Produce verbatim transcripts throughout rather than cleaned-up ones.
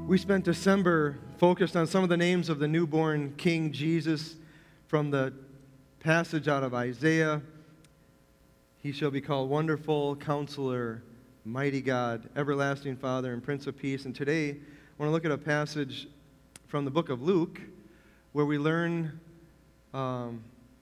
We spent December focused on some of the names of the newborn King Jesus from the passage out of Isaiah. He shall be called Wonderful, Counselor, Mighty God, Everlasting Father, and Prince of Peace. And today, I want to look at a passage from the book of Luke where we learn um,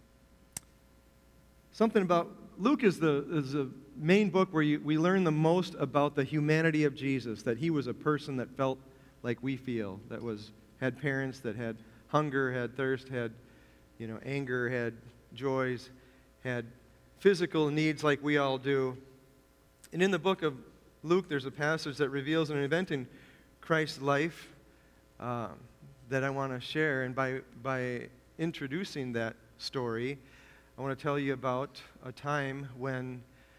something about, Luke is the, is the main book where you, we learn the most about the humanity of Jesus, that he was a person that felt like we feel, that was had parents, that had hunger, had thirst, had you know anger, had joys, had physical needs like we all do. And in the book of Luke, there's a passage that reveals an event in Christ's life uh, that I want to share. And by by introducing that story, I want to tell you about a time when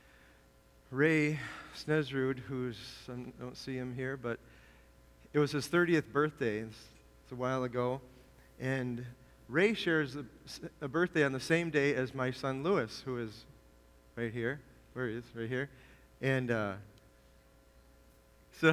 Ray Snesrud, who's I don't see him here, but it was his thirtieth birthday. It's, it's a while ago. And Ray shares a, a birthday on the same day as my son Lewis, who is right here. Where he is, right here. And uh, so,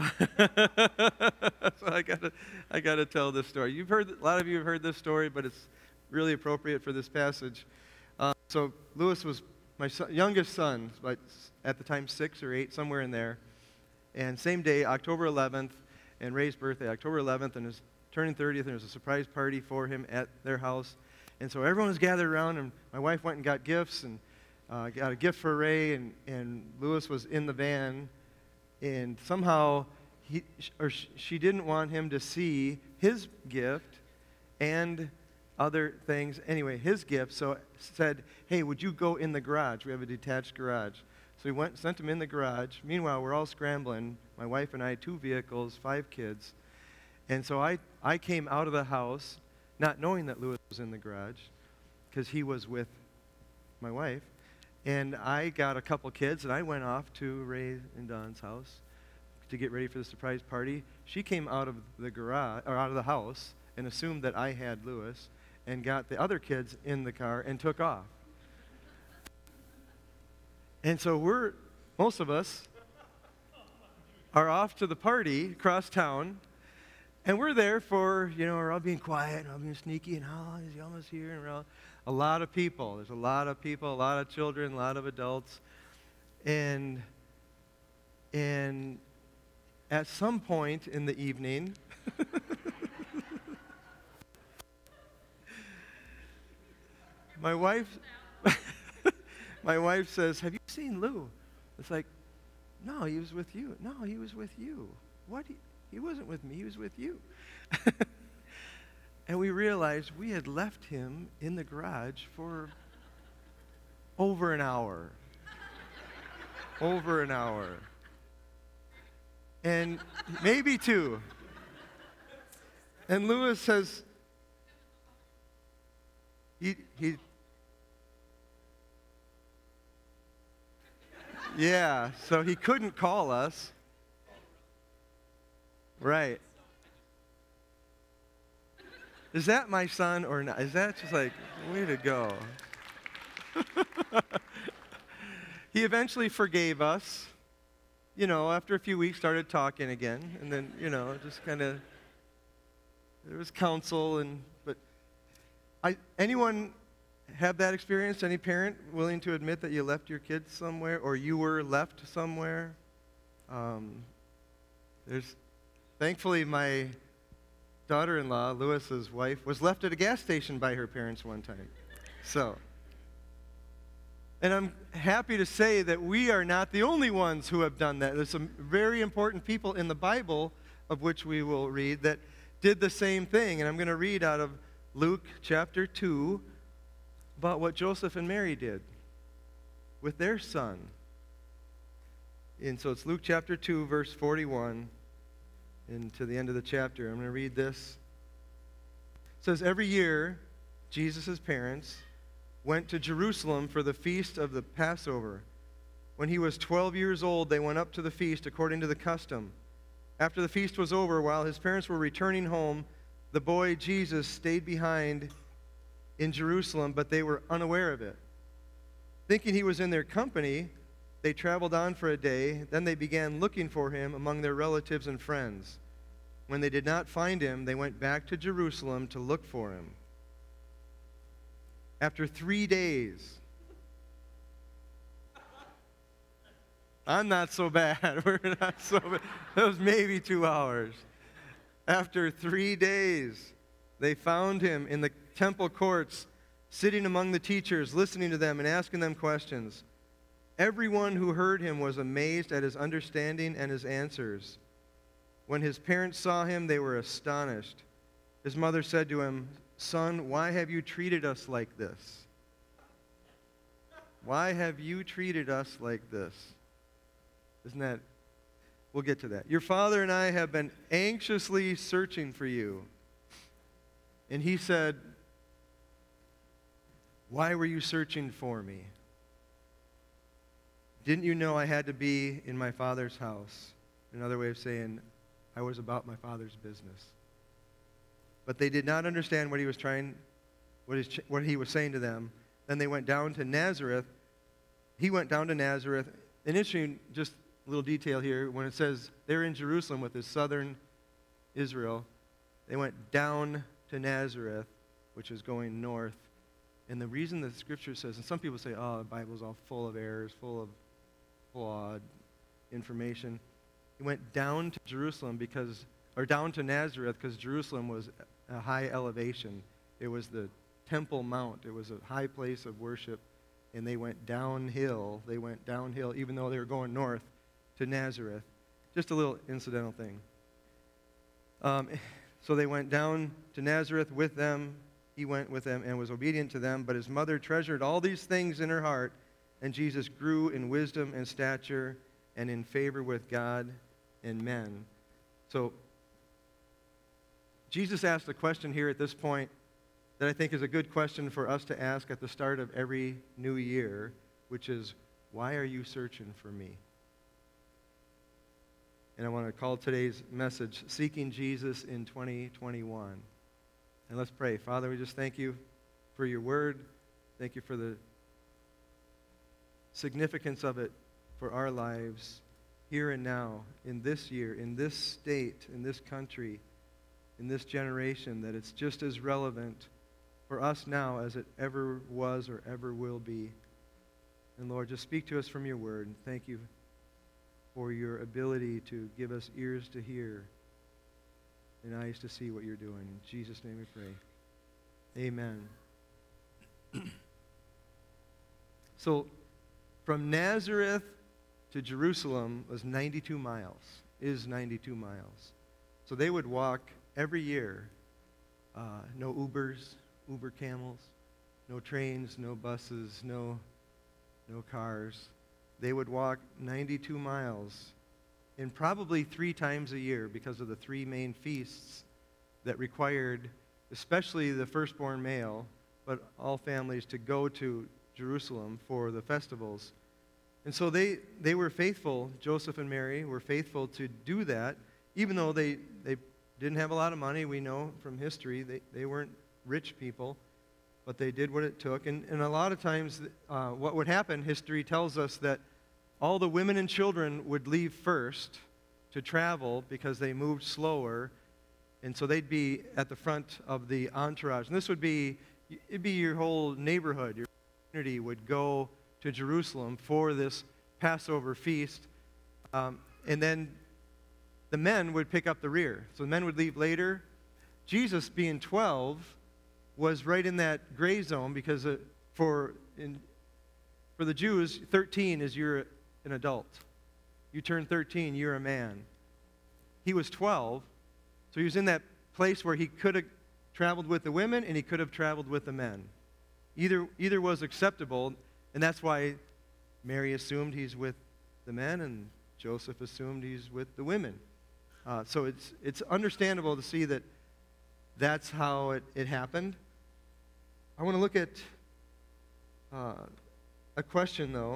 so I gotta, I gotta tell this story. You've heard, a lot of you have heard this story, but it's really appropriate for this passage. Uh, so Lewis was my son, youngest son, but at the time six or eight, somewhere in there. And same day, October eleventh, and Ray's birthday, October eleventh, and his turning thirtieth, and there was a surprise party for him at their house. And so everyone was gathered around, and my wife went and got gifts, and uh, got a gift for Ray, and, and Lewis was in the van, and somehow he or she didn't want him to see his gift and other things. Anyway, his gift, so said, hey, would you go in the garage? We have a detached garage. So we went, sent him in the garage. Meanwhile, we're all scrambling. My wife and I, two vehicles, five kids. And so I, I came out of the house, not knowing that Lewis was in the garage, because he was with my wife. And I got a couple kids, and I went off to Ray and Don's house to get ready for the surprise party. She came out of the garage, or out of the house, and assumed that I had Lewis, and got the other kids in the car and took off. And so we're, most of us, are off to the party across town, and we're there for, you know, we're all being quiet, and all being sneaky, and oh, he's almost here, and we're all, a lot of people. There's a lot of people, a lot of children, a lot of adults, and, and at some point in the evening, my wife... My wife says, have you seen Lou? It's like, no, he was with you. No, he was with you. What? He, he wasn't with me. He was with you. And we realized we had left him in the garage for over an hour. Over an hour. And maybe two. And Lewis says, he he... Yeah, so he couldn't call us. Right. Is that my son or not? Is that just like, way to go? He eventually forgave us. You know, after a few weeks, started talking again. And then, you know, just kind of, there was counsel. and But I anyone... have that experience? Any parent willing to admit that you left your kids somewhere, or you were left somewhere? Um, there's, thankfully, my daughter-in-law, Lewis's wife, was left at a gas station by her parents one time. So, and I'm happy to say that we are not the only ones who have done that. There's some very important people in the Bible, of which we will read, that did the same thing. And I'm going to read out of Luke chapter two, about what Joseph and Mary did with their son. And so it's Luke chapter two, verse forty-one, and to the end of the chapter. I'm going to read this. It says, every year, Jesus' parents went to Jerusalem for the feast of the Passover. When he was twelve years old, they went up to the feast according to the custom. After the feast was over, while his parents were returning home, the boy Jesus stayed behind in Jerusalem, but they were unaware of it. Thinking he was in their company, they traveled on for a day. Then they began looking for him among their relatives and friends. When they did not find him, they went back to Jerusalem to look for him. After three days, I'm not so bad. We're not so bad. It was maybe two hours. After three days, they found him in the temple courts, sitting among the teachers, listening to them and asking them questions. Everyone who heard him was amazed at his understanding and his answers. When his parents saw him, they were astonished. His mother said to him, "Son, why have you treated us like this? Why have you treated us like this?" Isn't that? We'll get to that. "Your father and I have been anxiously searching for you." And he said, "Why were you searching for me? Didn't you know I had to be in my Father's house?" Another way of saying, I was about my Father's business. But they did not understand what he was trying, what, his, what he was saying to them. Then they went down to Nazareth. He went down to Nazareth. An interesting, just a little detail here, when it says they're in Jerusalem with this southern Israel, they went down to Nazareth, which is going north. And the reason the Scripture says, and some people say, oh, the Bible's all full of errors, full of flawed information. He went down to Jerusalem because, or down to Nazareth because Jerusalem was a high elevation. It was the Temple Mount. It was a high place of worship. And they went downhill. They went downhill, even though they were going north to Nazareth. Just a little incidental thing. Um, so they went down to Nazareth with them. He went with them and was obedient to them. But his mother treasured all these things in her heart. And Jesus grew in wisdom and stature and in favor with God and men. So Jesus asked a question here at this point that I think is a good question for us to ask at the start of every new year, which is, why are you searching for me? And I want to call today's message, Seeking Jesus in twenty twenty-one. And let's pray. Father, we just thank you for your word. Thank you for the significance of it for our lives here and now, in this year, in this state, in this country, in this generation, that it's just as relevant for us now as it ever was or ever will be. And Lord, just speak to us from your word. And thank you for your ability to give us ears to hear and eyes to see what you're doing. In Jesus' name we pray. Amen. So, from Nazareth to Jerusalem was ninety-two miles, is ninety-two miles. So they would walk every year. Uh, no Ubers, Uber camels, no trains, no buses, no, no cars. They would walk ninety-two miles, and probably three times a year because of the three main feasts that required, especially the firstborn male, but all families, to go to Jerusalem for the festivals. And so they, they were faithful, Joseph and Mary were faithful to do that, even though they, they didn't have a lot of money. We know from history they, they weren't rich people, but they did what it took. And, and a lot of times uh, what would happen, history tells us that all the women and children would leave first to travel because they moved slower, and so they'd be at the front of the entourage. And this would be, it'd be your whole neighborhood, your community would go to Jerusalem for this Passover feast. Um, and then the men would pick up the rear. So the men would leave later. Jesus, being twelve, was right in that gray zone because uh, for in, for the Jews, thirteen is you're an adult. You turn thirteen, you're a man. He was twelve, so he was in that place where he could have traveled with the women and he could have traveled with the men. Either, either was acceptable, and that's why Mary assumed he's with the men and Joseph assumed he's with the women. Uh, so it's it's understandable to see that that's how it, it happened. I want to look at uh, a question, though.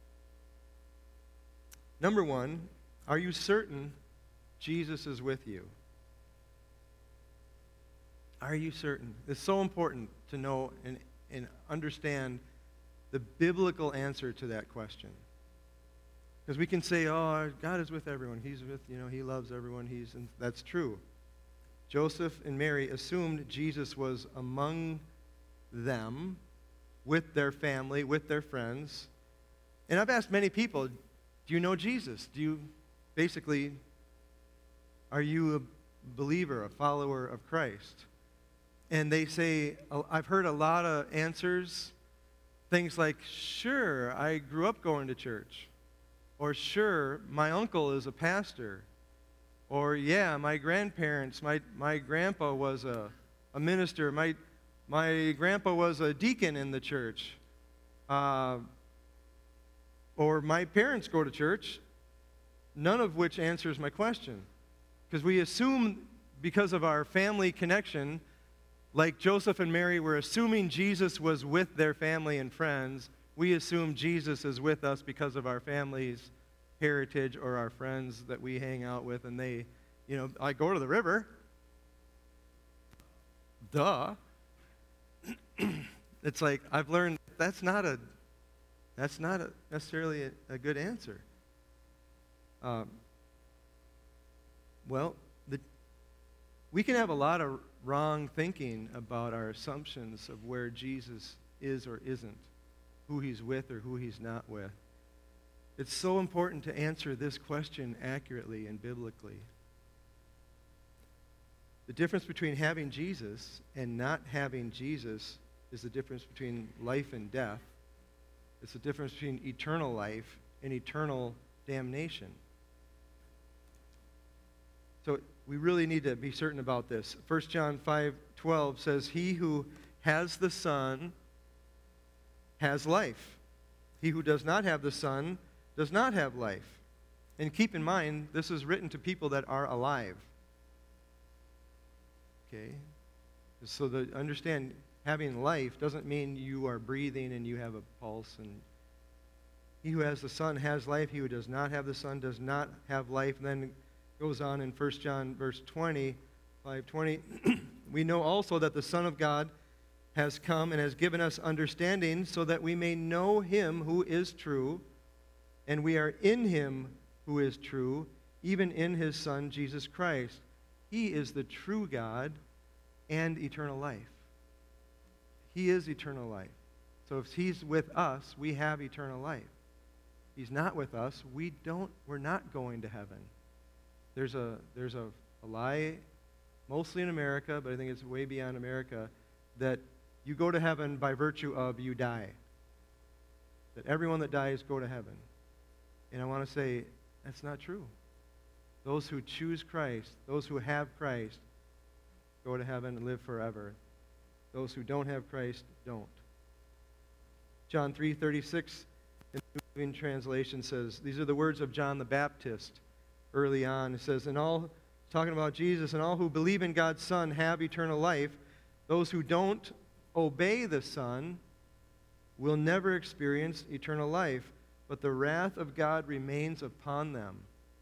Number one, are you certain Jesus is with you? Are you certain? It's so important to know and, and understand the biblical answer to that question. Because we can say, oh, God is with everyone. He's with, you know, he loves everyone. He's, and that's true. Joseph and Mary assumed Jesus was among them, with their family, with their friends. And I've asked many people, do you know Jesus? Do you, basically, are you a believer, a follower of Christ? And they say, I've heard a lot of answers, things like, sure, I grew up going to church. Or sure, my uncle is a pastor. Or yeah, my grandparents, my, my grandpa was a, a minister. My, my grandpa was a deacon in the church. Uh, or my parents go to church, none of which answers my question. Because we assume, because of our family connection, like Joseph and Mary were assuming Jesus was with their family and friends, we assume Jesus is with us because of our family's heritage or our friends that we hang out with, and they, you know, I go to the river. Duh. It's like I've learned that's not a that's not a, necessarily a, a good answer. Um, well, the, we can have a lot of wrong thinking about our assumptions of where Jesus is or isn't, who he's with or who he's not with. It's so important to answer this question accurately and biblically. The difference between having Jesus and not having Jesus is the difference between life and death. It's the difference between eternal life and eternal damnation. So we really need to be certain about this. First John five twelve says, "He who has the Son has life. He who does not have the Son does not have life." And keep in mind, this is written to people that are alive. Okay? So to understand, having life doesn't mean you are breathing and you have a pulse. And he who has the Son has life. He who does not have the Son does not have life. And then it goes on in First John verse twenty, five twenty. "We know also that the Son of God has come and has given us understanding so that we may know him who is true, and we are in him who is true, even in his Son, Jesus Christ. He is the true God and eternal life." He is eternal life. So if he's with us, we have eternal life. If he's not with us, we don't, we're not going to heaven. There's a, there's a, a lie, mostly in America, but I think it's way beyond America, that you go to heaven by virtue of you die. That everyone that dies go to heaven. And I want to say, that's not true. Those who choose Christ, those who have Christ, go to heaven and live forever. Those who don't have Christ don't. John three thirty-six in the New Living Translation says, these are the words of John the Baptist early on. It says, "And all," talking about Jesus, "and all who believe in God's Son have eternal life. Those who don't obey the Son will never experience eternal life, but the wrath of God remains upon them."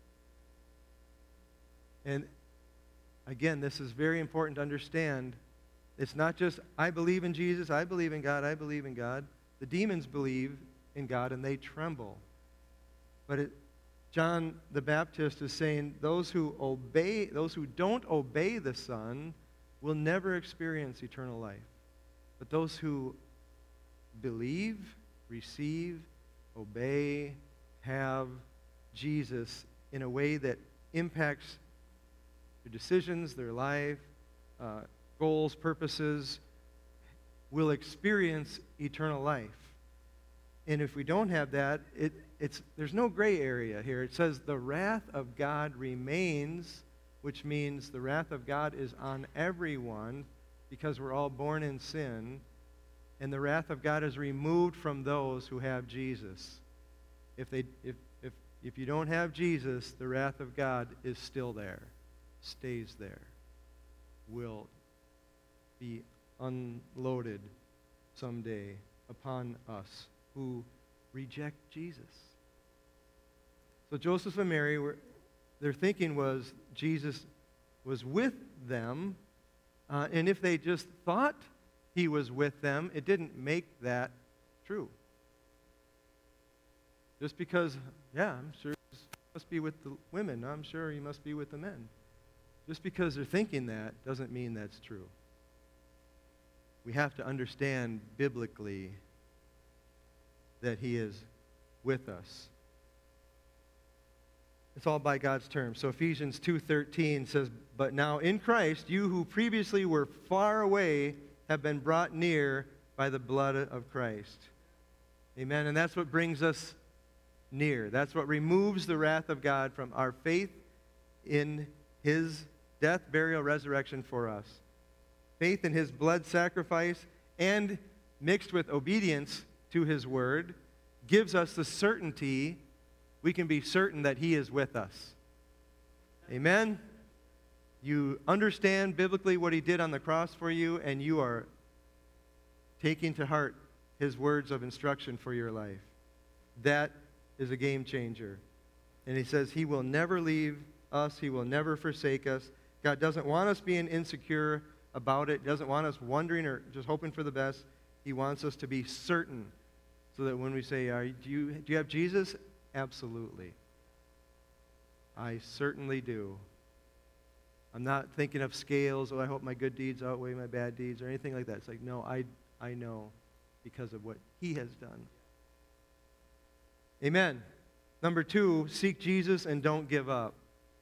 And again, this is very important to understand. It's not just, I believe in Jesus, I believe in God, I believe in God. The demons believe in God and they tremble. But it, John the Baptist is saying those who obey, those who don't obey the Son will never experience eternal life. But those who believe, receive, obey, have Jesus in a way that impacts their decisions, their life, uh, goals, purposes, will experience eternal life. And if we don't have that, it, it's, there's no gray area here. It says the wrath of God remains, which means the wrath of God is on everyone because we're all born in sin, and the wrath of God is removed from those who have Jesus. If they, if, if, if you don't have Jesus, the wrath of God is still there, stays there, will be unloaded someday upon us who reject Jesus. So Joseph and Mary, were, their thinking was Jesus was with them, uh, and if they just thought he was with them, it didn't make that true. Just because, yeah, I'm sure he must be with the women, I'm sure he must be with the men. Just because they're thinking that doesn't mean that's true. We have to understand biblically that he is with us. It's all by God's terms. So Ephesians two thirteen says, "But now in Christ, you who previously were far away have been brought near by the blood of Christ." Amen. And that's what brings us near. That's what removes the wrath of God from our faith in his death, burial, resurrection for us. Faith in his blood sacrifice and mixed with obedience to his word gives us the certainty. We can be certain that he is with us. Amen? You understand biblically what he did on the cross for you, and you are taking to heart his words of instruction for your life. That is a game changer. And he says he will never leave us. He will never forsake us. God doesn't want us being insecure about it. Doesn't want us wondering or just hoping for the best. He wants us to be certain so that when we say, Are, do, you, do you have Jesus? Absolutely. I certainly do. I'm not thinking of scales, oh, I hope my good deeds outweigh my bad deeds or anything like that. It's like, no, I, I know because of what he has done. Amen. Number two, seek Jesus and don't give up.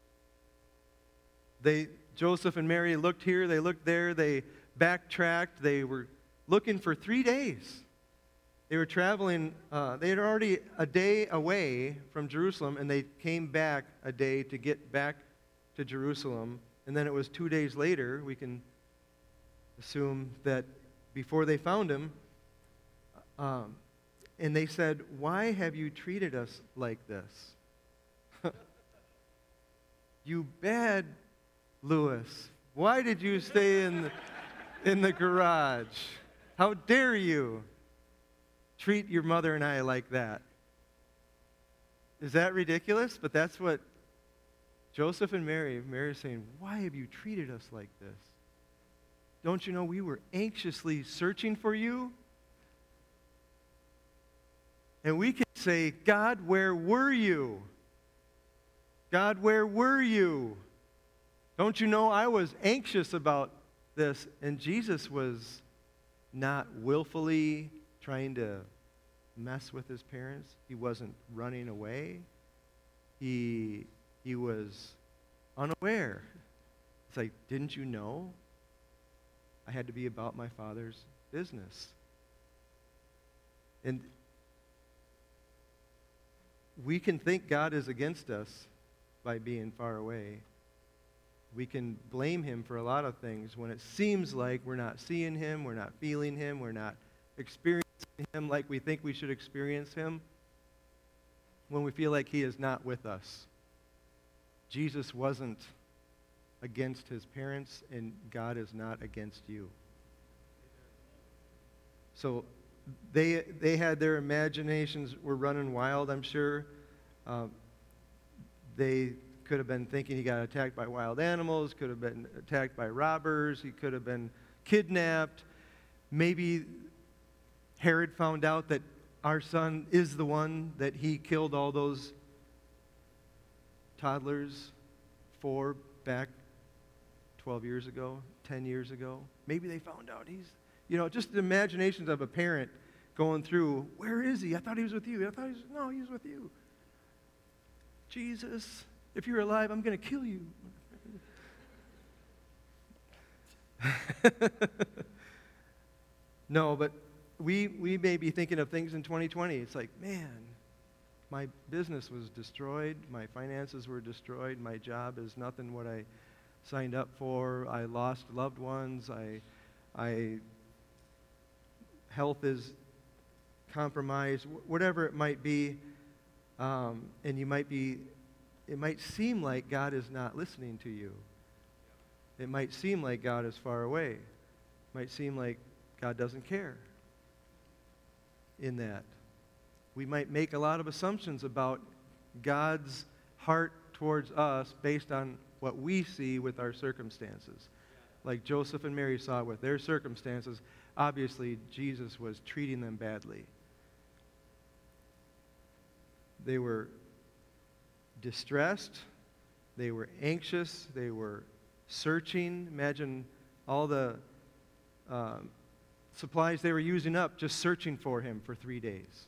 They, Joseph and Mary looked here, they looked there, they backtracked, they were looking for three days. They were traveling, uh, they had already a day away from Jerusalem, and they came back a day to get back to Jerusalem. And then it was two days later, we can assume that before they found him, um, and they said, "Why have you treated us like this?" You bad Lewis. Why did you stay in the, in the garage? How dare you treat your mother and I like that? Is that ridiculous? But that's what Joseph and Mary, Mary is saying, why have you treated us like this? Don't you know we were anxiously searching for you? And we can say, God, where were you? God, where were you? Don't you know I was anxious about this? And Jesus was not willfully trying to mess with his parents. He wasn't running away. He, he was unaware. It's like, didn't you know? I had to be about my Father's business. And we can think God is against us by being far away. We can blame him for a lot of things when it seems like we're not seeing him, we're not feeling him, we're not experiencing him like we think we should experience him, when we feel like he is not with us. Jesus wasn't against his parents, and God is not against you. So they they had their imaginations were running wild, I'm sure. Um, they could have been thinking he got attacked by wild animals, could have been attacked by robbers, he could have been kidnapped. Maybe Herod found out that our son is the one that he killed all those toddlers for back twelve years ago, ten years ago. Maybe they found out he's, you know, just the imaginations of a parent going through, where is he? I thought he was with you. I thought he was, no, he was with you. Jesus, if you're alive, I'm going to kill you. No, but we we may be thinking of things in twenty twenty. It's like, man, my business was destroyed. My finances were destroyed. My job is nothing what I signed up for. I lost loved ones. I, I, health is compromised. Whatever it might be, um, and you might be. It might seem like God is not listening to you. It might seem like God is far away. It might seem like God doesn't care in that. We might make a lot of assumptions about God's heart towards us based on what we see with our circumstances. Like Joseph and Mary saw with their circumstances, obviously Jesus was treating them badly. They were distressed, they were anxious, they were searching. Imagine all the uh, supplies they were using up just searching for him for three days.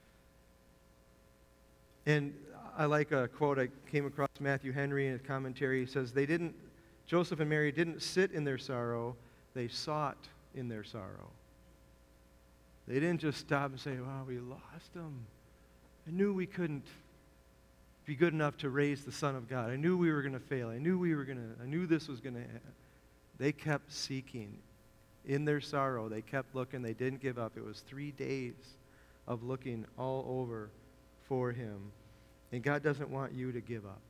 And I like a quote I came across Matthew Henry in a commentary. He says, they didn't, Joseph and Mary didn't sit in their sorrow, they sought in their sorrow. They didn't just stop and say, wow, we lost him. I knew we couldn't be good enough to raise the Son of God. I knew we were going to fail. I knew we were going to, I knew this was going to happen. They kept seeking. In their sorrow, they kept looking. They didn't give up. It was three days of looking all over for him. And God doesn't want you to give up.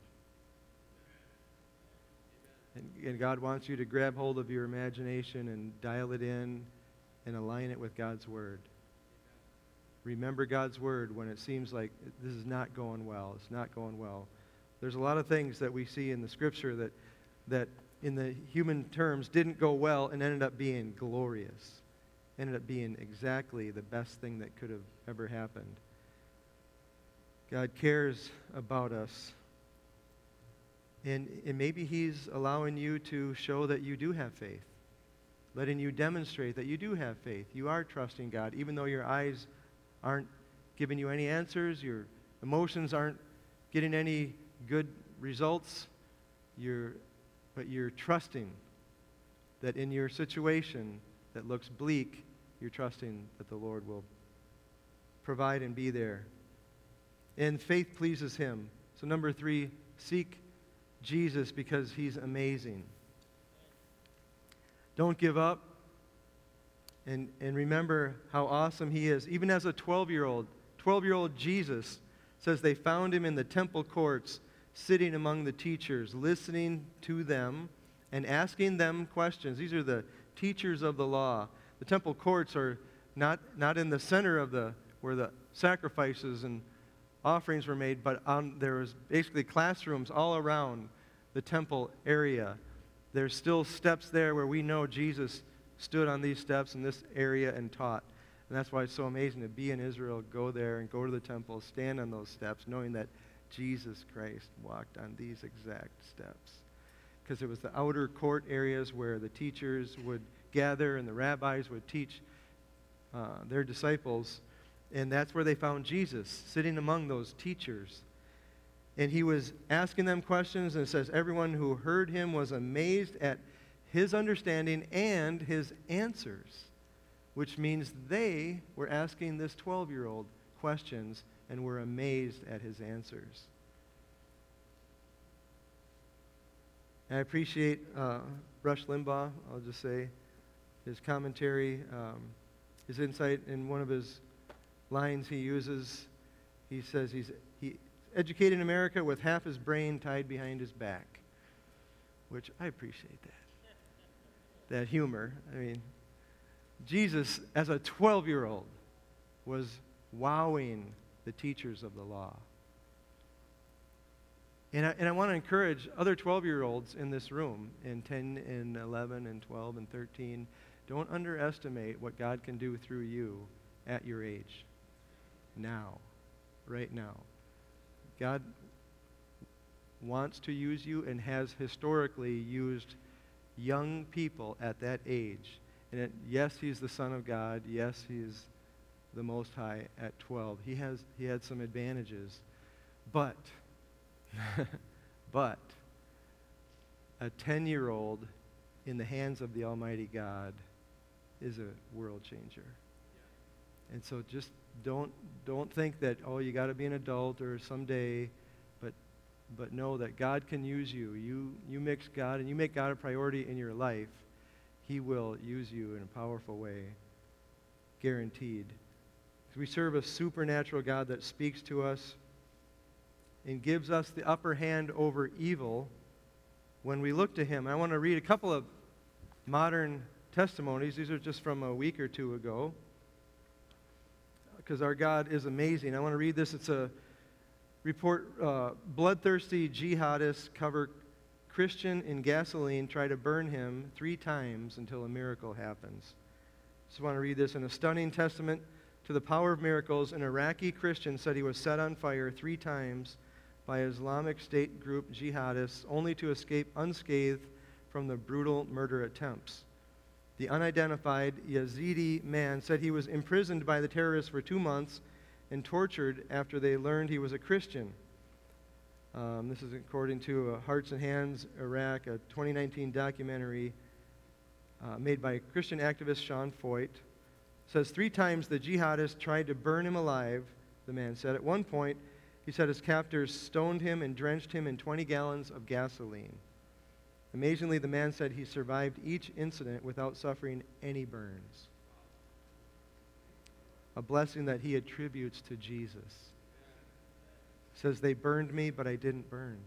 And, and God wants you to grab hold of your imagination and dial it in and align it with God's Word. Remember God's Word when it seems like this is not going well. It's not going well. There's a lot of things that we see in the Scripture that, that in the human terms didn't go well and ended up being glorious. Ended up being exactly the best thing that could have ever happened. God cares about us. And, and maybe he's allowing you to show that you do have faith. Letting you demonstrate that you do have faith. You are trusting God, even though your eyes aren't giving you any answers, your emotions aren't getting any good results, you're, but you're trusting that in your situation that looks bleak, you're trusting that the Lord will provide and be there. And faith pleases him. So number three, seek Jesus because he's amazing. Don't give up. And, and remember how awesome he is. Even as a twelve-year-old, twelve-year-old Jesus says they found him in the temple courts, sitting among the teachers, listening to them and asking them questions. These are the teachers of the law. The temple courts are not, not in the center of the where the sacrifices and offerings were made, but on, there was basically classrooms all around the temple area. There's still steps there where we know Jesus stood on these steps in this area and taught. And that's why it's so amazing to be in Israel, go there and go to the temple, stand on those steps, knowing that Jesus Christ walked on these exact steps. Because it was the outer court areas where the teachers would gather and the rabbis would teach uh, their disciples. And that's where they found Jesus, sitting among those teachers. And he was asking them questions, and it says, everyone who heard him was amazed at his understanding and his answers, which means they were asking this twelve-year-old questions and were amazed at his answers. And I appreciate uh, Rush Limbaugh, I'll just say, his commentary, um, his insight in one of his lines he uses. He says he's he educated in America with half his brain tied behind his back, which I appreciate that. That humor. I mean, Jesus, as a twelve-year-old, was wowing the teachers of the law. And I, and I want to encourage other twelve-year-olds in this room, in ten and eleven and twelve and thirteen, don't underestimate what God can do through you at your age. Now. Right now. God wants to use you and has historically used young people at that age. And it, yes, he's the Son of God. Yes, he's the Most High at twelve. He has he had some advantages. But, but, a ten-year-old in the hands of the Almighty God is a world changer. And so just don't don't think that, oh, you got to be an adult or someday, but but know that God can use you. You you mix God and you make God a priority in your life, he will use you in a powerful way, guaranteed. We serve a supernatural God that speaks to us and gives us the upper hand over evil when we look to him. I want to read a couple of modern testimonies. These are just from a week or two ago, because our God is amazing. I want to read this. It's a report. Uh, bloodthirsty jihadists cover Christian in gasoline, try to burn him three times until a miracle happens. Just want to read this. In a stunning testament to the power of miracles, an Iraqi Christian said he was set on fire three times by Islamic State group jihadists, only to escape unscathed from the brutal murder attempts. The unidentified Yazidi man said he was imprisoned by the terrorists for two months and tortured after they learned he was a Christian. Um, this is according to uh, Hearts and Hands Iraq, a twenty nineteen documentary uh, made by Christian activist Sean Foyt. It says three times the jihadists tried to burn him alive, the man said. At one point, he said his captors stoned him and drenched him in twenty gallons of gasoline. Amazingly, the man said he survived each incident without suffering any burns. A blessing that he attributes to Jesus. He says, they burned me, but I didn't burn.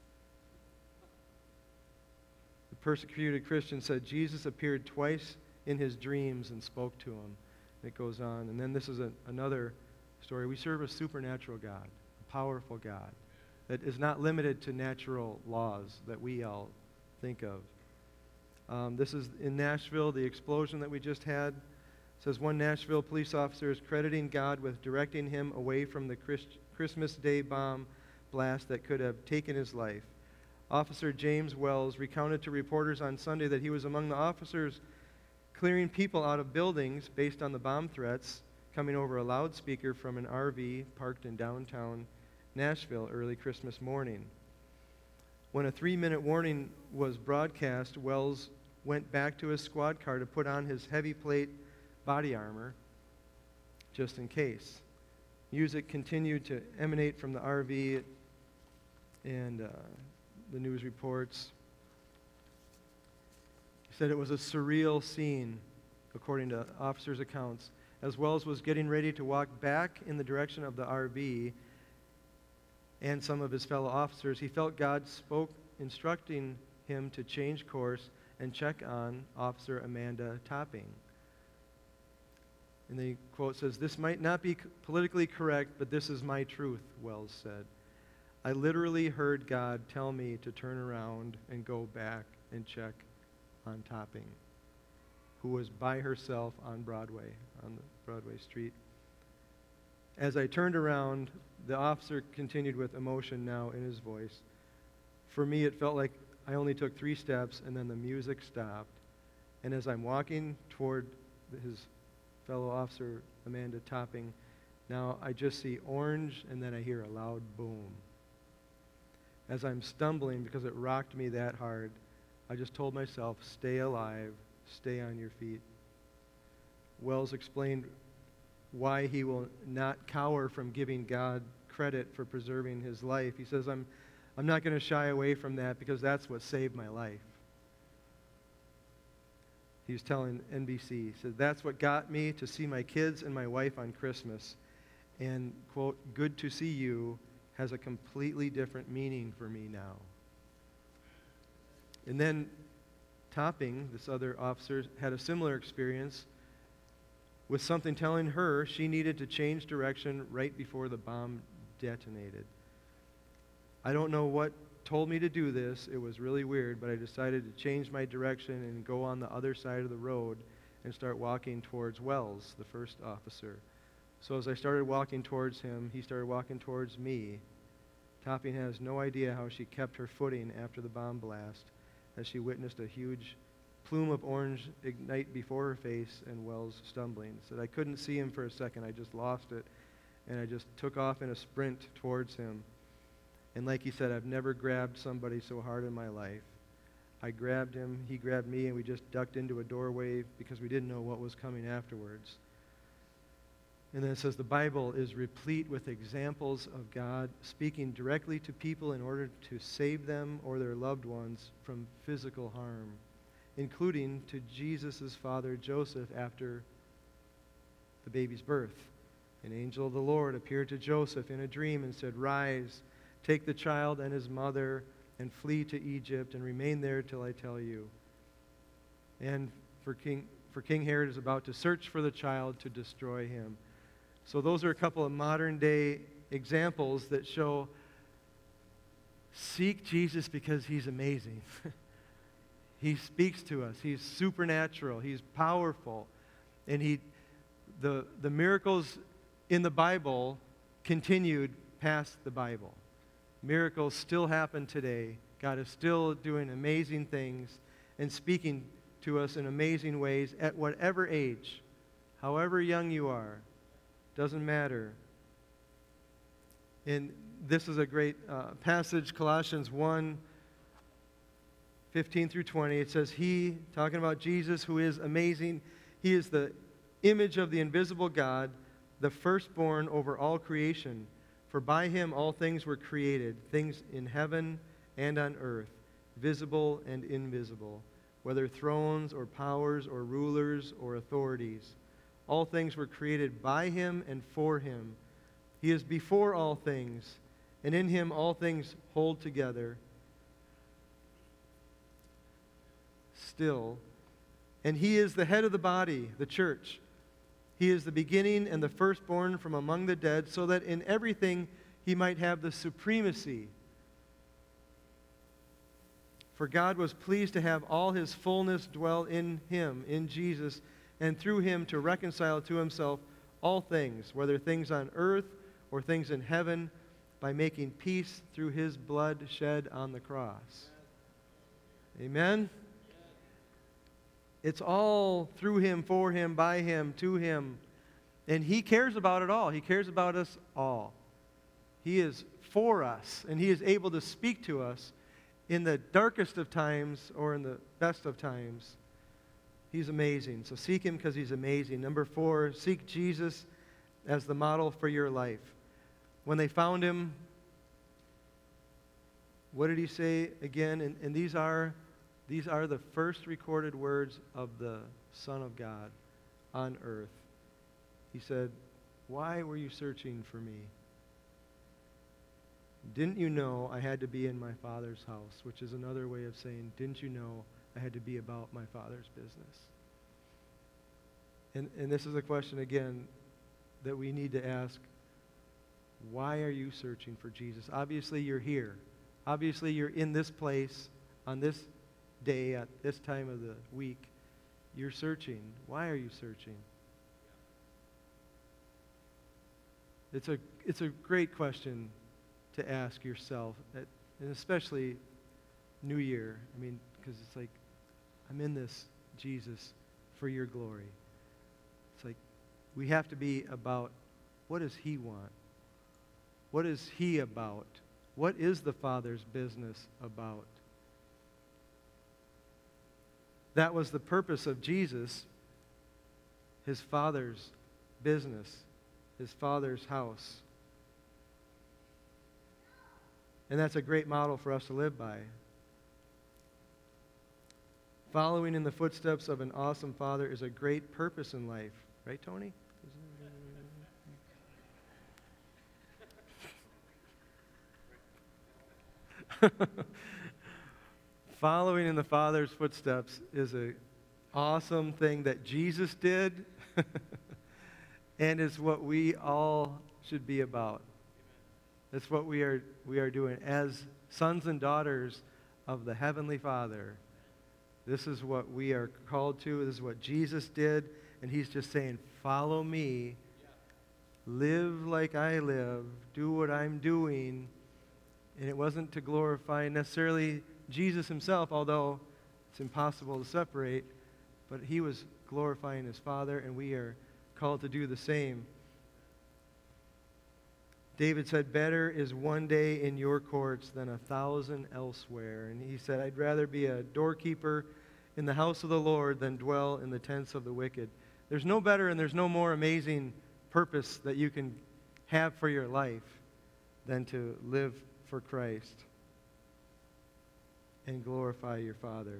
The persecuted Christian said Jesus appeared twice in his dreams and spoke to him. It goes on. And then this is a, another story. We serve a supernatural God, a powerful God, that is not limited to natural laws that we all think of. Um, this is in Nashville, the explosion that we just had. It says one Nashville police officer is crediting God with directing him away from the Christ- Christmas Day bomb blast that could have taken his life. Officer James Wells recounted to reporters on Sunday that he was among the officers clearing people out of buildings based on the bomb threats coming over a loudspeaker from an R V parked in downtown Nashville early Christmas morning. When a three-minute warning was broadcast, Wells went back to his squad car to put on his heavy plate body armor, just in case. Music continued to emanate from the R V and uh, the news reports. He said it was a surreal scene, according to officers' accounts. As Wells was getting ready to walk back in the direction of the R V and some of his fellow officers, he felt God spoke, instructing him to change course and check on Officer Amanda Topping. And the quote says, "This might not be politically correct, but this is my truth," Wells said. "I literally heard God tell me to turn around and go back and check on Topping, who was by herself on Broadway, on the Broadway street. As I turned around," the officer continued with emotion now in his voice, "for me it felt like I only took three steps and then the music stopped. And as I'm walking toward his fellow officer, Amanda Topping, now I just see orange and then I hear a loud boom. As I'm stumbling because it rocked me that hard, I just told myself, stay alive, stay on your feet." Wells explained why he will not cower from giving God credit for preserving his life. He says, I'm, I'm not going to shy away from that because that's what saved my life. He was telling N B C, he said, "That's what got me to see my kids and my wife on Christmas. And, quote, good to see you has a completely different meaning for me now." And then Topping, this other officer, had a similar experience with something telling her she needed to change direction right before the bomb detonated. "I don't know what told me to do this. It was really weird, but I decided to change my direction and go on the other side of the road and start walking towards Wells," the first officer. "So as I started walking towards him, he started walking towards me." Topping has no idea how she kept her footing after the bomb blast as she witnessed a huge plume of orange ignite before her face and Wells stumbling. Said, "I couldn't see him for a second. I just lost it, and I just took off in a sprint towards him. And like he said, I've never grabbed somebody so hard in my life. I grabbed him, he grabbed me, and we just ducked into a doorway because we didn't know what was coming afterwards." And then it says the Bible is replete with examples of God speaking directly to people in order to save them or their loved ones from physical harm, including to Jesus' father Joseph after the baby's birth. "An angel of the Lord appeared to Joseph in a dream and said, 'Rise, take the child and his mother and flee to Egypt and remain there till I tell you.' And for King, for King Herod is about to search for the child to destroy him." So those are a couple of modern day examples that show seek Jesus because he's amazing. He speaks to us. He's supernatural. He's powerful. And he, the, the miracles in the Bible continued past the Bible. Miracles still happen today. God is still doing amazing things. and speaking to us in amazing ways at whatever age, however young you are. Doesn't matter. And this is a great uh, passage, Colossians one, fifteen through twenty. It says, He, talking about Jesus, who is amazing, He is the image of the invisible God, the firstborn over all creation. For by Him all things were created, things in heaven and on earth, visible and invisible, whether thrones or powers or rulers or authorities. All things were created by Him and for Him. He is before all things, and in Him all things hold together. Still, and He is the head of the body, the church. He is the beginning and the firstborn from among the dead, so that in everything He might have the supremacy. For God was pleased to have all His fullness dwell in Him, in Jesus, and through Him to reconcile to Himself all things, whether things on earth or things in heaven, by making peace through His blood shed on the cross. Amen? It's all through Him, for Him, by Him, to Him. And He cares about it all. He cares about us all. He is for us, and He is able to speak to us in the darkest of times or in the best of times. He's amazing. So seek Him because He's amazing. Number four, seek Jesus as the model for your life. When they found Him, what did He say again? And, and these are these are the first recorded words of the Son of God on earth. He said, "Why were you searching for me? Didn't you know I had to be in my Father's house?" Which is another way of saying, didn't you know I had to be about my Father's business? And, and this is a question, again, that we need to ask. Why are you searching for Jesus? Obviously, you're here. Obviously, you're in this place on this day at this time of the week. You're searching. Why are you searching? It's a, it's a great question to ask yourself, and especially New Year. I mean, because it's like, I'm in this, Jesus, for your glory. It's like, we have to be about, what does He want? What is He about? What is the Father's business about? That was the purpose of Jesus, His Father's business, His Father's house. And that's a great model for us to live by. Following in the footsteps of an awesome Father is a great purpose in life. Right, Tony? Following in the Father's footsteps is an awesome thing that Jesus did and is what we all should be about. That's what we are we are doing as sons and daughters of the Heavenly Father. This is what we are called to. This is what Jesus did. And He's just saying, follow me. Live like I live. Do what I'm doing. And it wasn't to glorify necessarily Jesus Himself, although it's impossible to separate. But He was glorifying His Father, and we are called to do the same. David said, better is one day in your courts than a thousand elsewhere. And he said, I'd rather be a doorkeeper in the house of the Lord than dwell in the tents of the wicked. There's no better and there's no more amazing purpose that you can have for your life than to live for Christ and glorify your Father.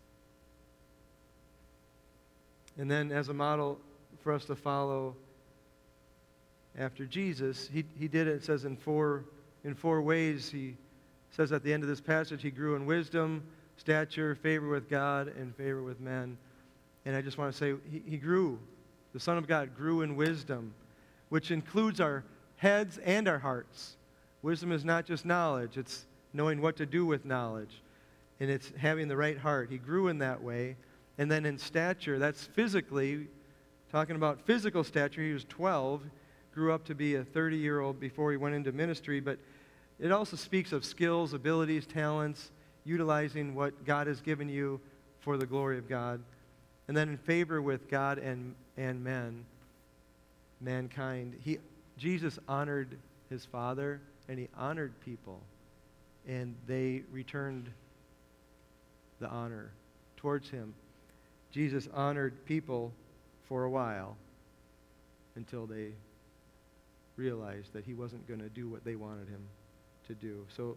And then as a model for us to follow after Jesus, he, he did it, it says, in four, in four ways. He says at the end of this passage, He grew in wisdom, stature, favor with God, and favor with men. And I just want to say, he, he grew. The Son of God grew in wisdom, which includes our heads and our hearts. Wisdom is not just knowledge. It's knowing what to do with knowledge. And it's having the right heart. He grew in that way. And then in stature, that's physically, talking about physical stature, he was twelve, grew up to be a thirty-year-old before he went into ministry. But it also speaks of skills, abilities, talents, utilizing what God has given you for the glory of God. And then in favor with God and, and men, mankind. He, Jesus honored his Father, and he honored people. And they returned the honor towards him. Jesus honored people for a while until they realized that he wasn't going to do what they wanted him to do. So,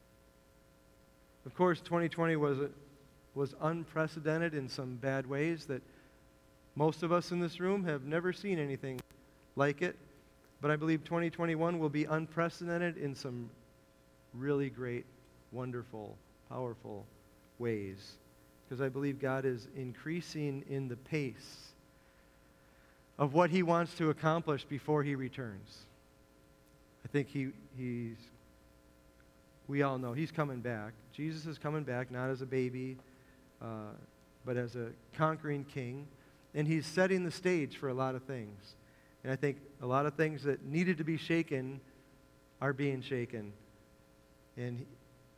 of course, twenty twenty was a, was unprecedented in some bad ways that most of us in this room have never seen anything like it. But I believe twenty twenty-one will be unprecedented in some really great, wonderful, powerful ways. Because I believe God is increasing in the pace of what he wants to accomplish before he returns. I think he he's, we all know he's coming back. Jesus is coming back, not as a baby, uh, but as a conquering king. And he's setting the stage for a lot of things. And I think a lot of things that needed to be shaken are being shaken. And he,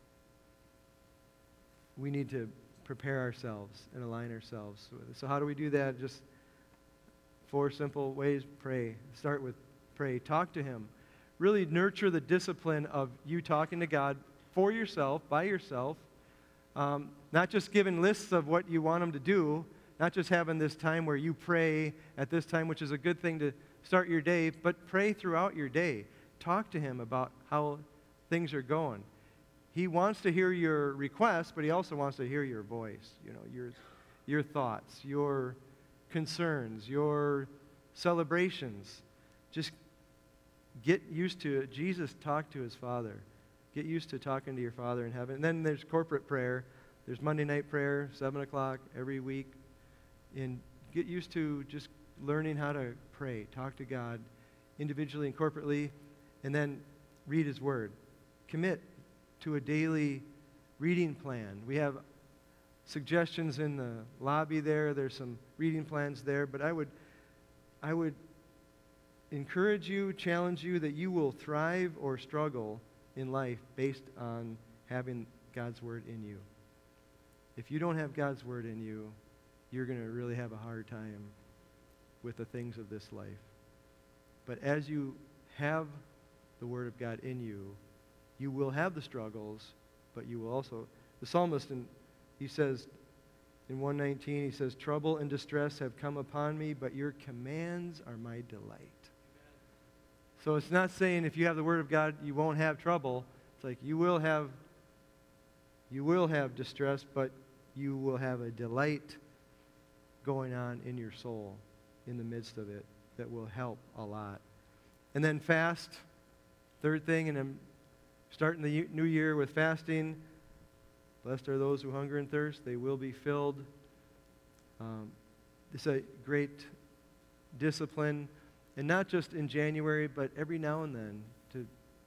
we need to prepare ourselves and align ourselves with it. So how do we do that? Just four simple ways. Pray. Start with pray. Talk to him. Really nurture the discipline of you talking to God for yourself, by yourself. Um, not just giving lists of what you want him to do, not just having this time where you pray at this time, which is a good thing to start your day, but pray throughout your day. Talk to him about how things are going. He wants to hear your requests, but he also wants to hear your voice, you know, your, your thoughts, your concerns, your celebrations. Just get used to it. Jesus talked to his Father. Get used to talking to your Father in heaven. And then there's corporate prayer. There's Monday night prayer, seven o'clock every week. And get used to just learning how to pray, talk to God individually and corporately, and then read his word. Commit to a daily reading plan. We have suggestions in the lobby there. There's some reading plans there, but I would I would encourage you, challenge you that you will thrive or struggle in life based on having God's word in you. If you don't have God's word in you, you're going to really have a hard time with the things of this life. But as you have the word of God in you, you will have the struggles, but you will also, the psalmist, in, he says in one nineteen, he says, trouble and distress have come upon me, but your commands are my delight. So it's not saying if you have the word of God, you won't have trouble. It's like you will have, you will have distress, but you will have a delight going on in your soul in the midst of it that will help a lot. And then fast, third thing, and I'm starting the new year with fasting. Blessed are those who hunger and thirst. They will be filled. Um, it's a great discipline, and not just in January, but every now and then to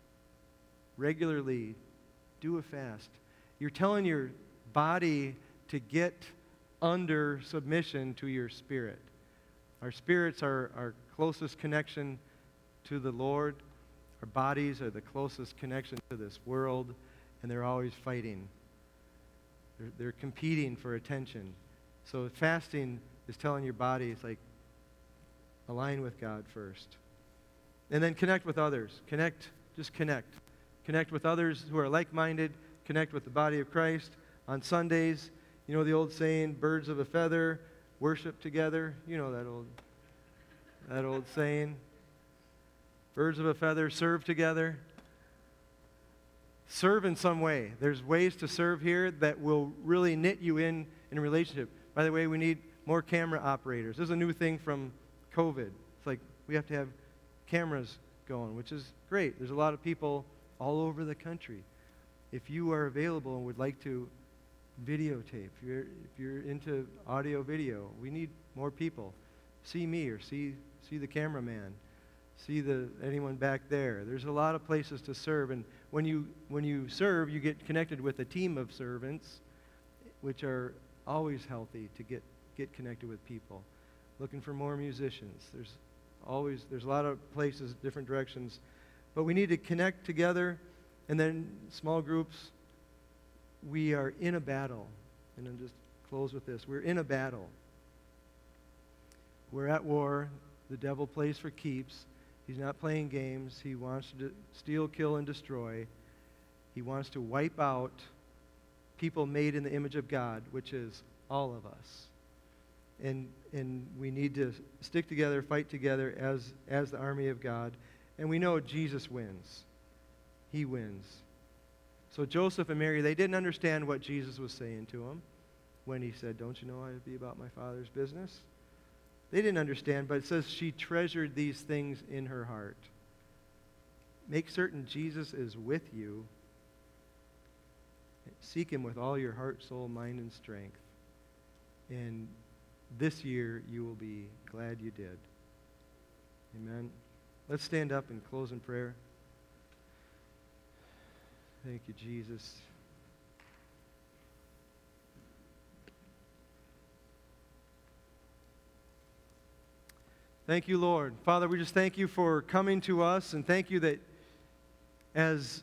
regularly do a fast. You're telling your body to get under submission to your spirit. Our spirits are our closest connection to the Lord. Our bodies are the closest connection to this world, and they're always fighting. They're, they're competing for attention. So fasting is telling your body, it's like, align with God first. And then connect with others. Connect, just connect. Connect with others who are like-minded. Connect with the body of Christ. On Sundays, you know the old saying, birds of a feather, worship together. You know that old, that old saying. Birds of a feather, serve together. Serve in some way. There's ways to serve here that will really knit you in in a relationship. By the way, we need more camera operators. This is a new thing from COVID. It's like we have to have cameras going, which is great. There's a lot of people all over the country. If you are available and would like to videotape, if you're, if you're into audio video, we need more people. See me or see see the cameraman. See the anyone back there. There's a lot of places to serve, and when you when you serve, you get connected with a team of servants, which are always healthy to get get connected with people. Looking for more musicians. There's always there's a lot of places, different directions, but we need to connect together, and then small groups. We are in a battle, and I'm just close with this. We're in a battle. We're at war. The devil plays for keeps. He's not playing games. He wants to steal, kill, and destroy. He wants to wipe out people made in the image of God, which is all of us. And and we need to stick together, fight together as, as the army of God. And we know Jesus wins. He wins. So Joseph and Mary, they didn't understand what Jesus was saying to them when he said, don't you know I would be about my Father's business? They didn't understand, but it says she treasured these things in her heart. Make certain Jesus is with you. Seek him with all your heart, soul, mind, and strength. And this year you will be glad you did. Amen. Let's stand up and close in prayer. Thank you, Jesus. Thank you, Lord. Father, we just thank you for coming to us, and thank you that as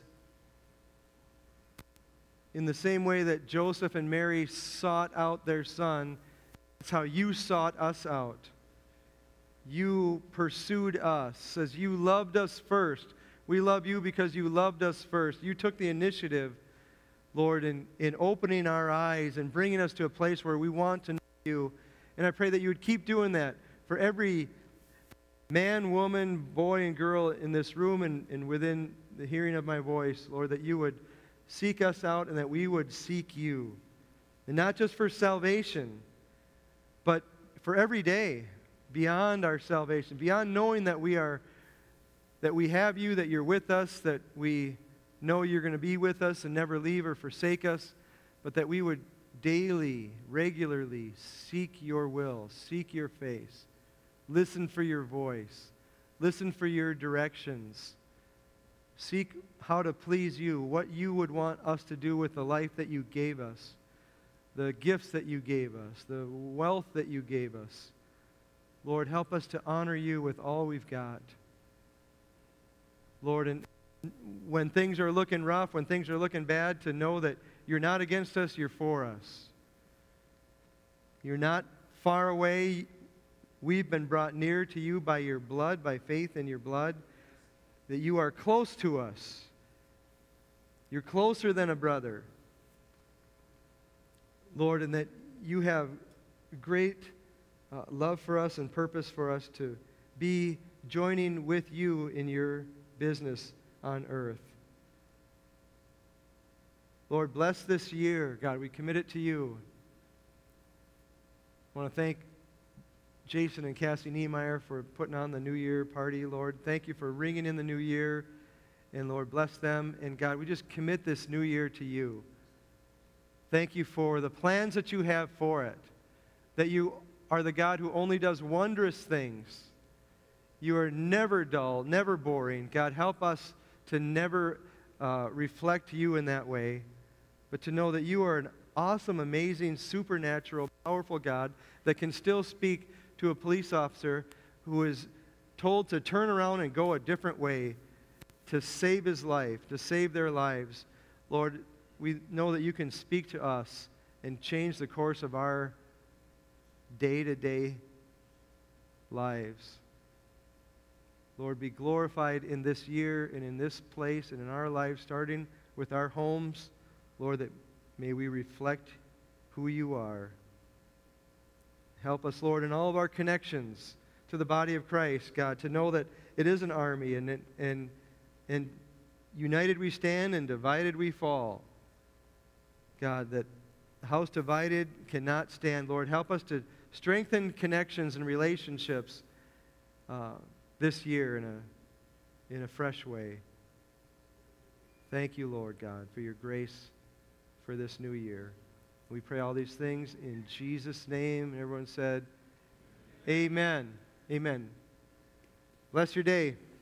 in the same way that Joseph and Mary sought out their son, that's how you sought us out. You pursued us as you loved us first. We love you because you loved us first. You took the initiative, Lord, in, in opening our eyes and bringing us to a place where we want to know you. And I pray that you would keep doing that for every man, woman, boy, and girl in this room and, and within the hearing of my voice, Lord, that you would seek us out and that we would seek you. And not just for salvation, but for every day, beyond our salvation, beyond knowing that we are, that we have you, that you're with us, that we know you're going to be with us and never leave or forsake us, but that we would daily, regularly seek your will, seek your face, listen for your voice, listen for your directions, seek how to please you, what you would want us to do with the life that you gave us, the gifts that you gave us, the wealth that you gave us. Lord, help us to honor you with all we've got. Lord, and when things are looking rough, when things are looking bad, to know that you're not against us, you're for us. You're not far away. We've been brought near to you by your blood, by faith in your blood, that you are close to us. You're closer than a brother. Lord, and that you have great uh, love for us and purpose for us to be joining with you in your business on earth. Lord, bless this year. God, we commit it to you. I want to thank Jason and Cassie Niemeyer for putting on the New Year party, Lord. Thank you for ringing in the new year. And Lord, bless them. And God, we just commit this new year to you. Thank you for the plans that you have for it. That you are the God who only does wondrous things. You are never dull, never boring. God, help us to never uh, reflect you in that way, but to know that you are an awesome, amazing, supernatural, powerful God that can still speak to a police officer who is told to turn around and go a different way to save his life, to save their lives. Lord, we know that you can speak to us and change the course of our day-to-day lives. Lord, be glorified in this year and in this place and in our lives, starting with our homes. Lord, that may we reflect who you are. Help us, Lord, in all of our connections to the body of Christ, God, to know that it is an army, and, and, and united we stand and divided we fall. God, that the house divided cannot stand. Lord, help us to strengthen connections and relationships uh, this year in a, in a fresh way. Thank you, Lord God, for your grace for this new year. We pray all these things in Jesus' name. And everyone said, amen. Amen. Bless your day.